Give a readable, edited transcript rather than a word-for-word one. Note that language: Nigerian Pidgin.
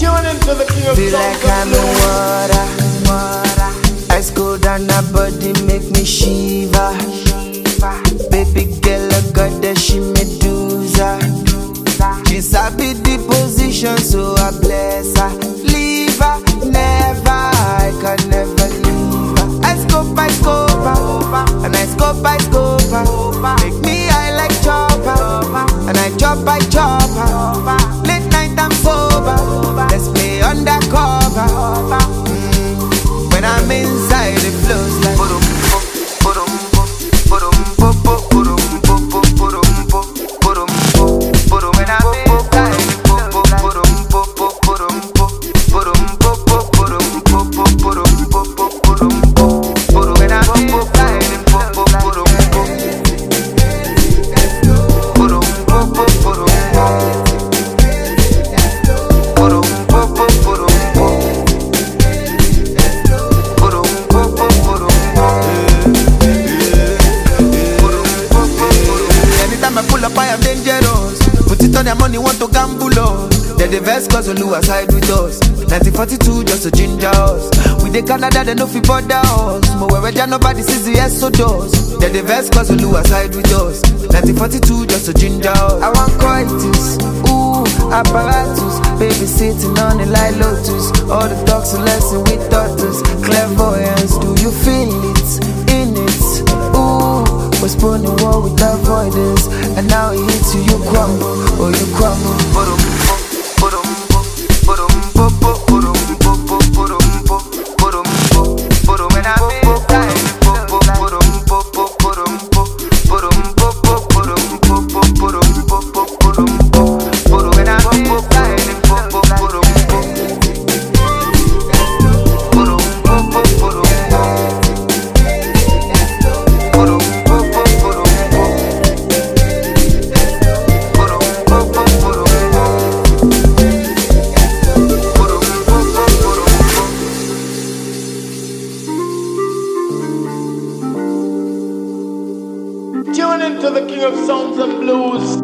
Tune into the king of Feel like I'm in water. Ice cold on her body make me shiver. Baby girl, I got that she Medusa. She sabi the position, so I bless her. Leave her, never, I can never leave her. Ice scope, and I scope, make me high like chopper, and I chopper. Late night I'm sober, let's play undercover. When I'm inside, it flows like when I'm inside, it flows their money want to gamble us. They're the best cause Oluwa side with us. 1942 just to ginger us. We the Canada they no fit bother us. But where nobody sees the exodus. They're the best cause Oluwa side with us. 1942 just to ginger us. I want coitus, ooh, apparatus. Baby sitting on the light lotus. All the talks a lesson with daughters. Clairvoyance, do you feel it? In it, ooh. Postponing war with avoidance. And now it hits you, you crumble. Oh, you crumble. When I'm inside, tune into the king of sounds and blues.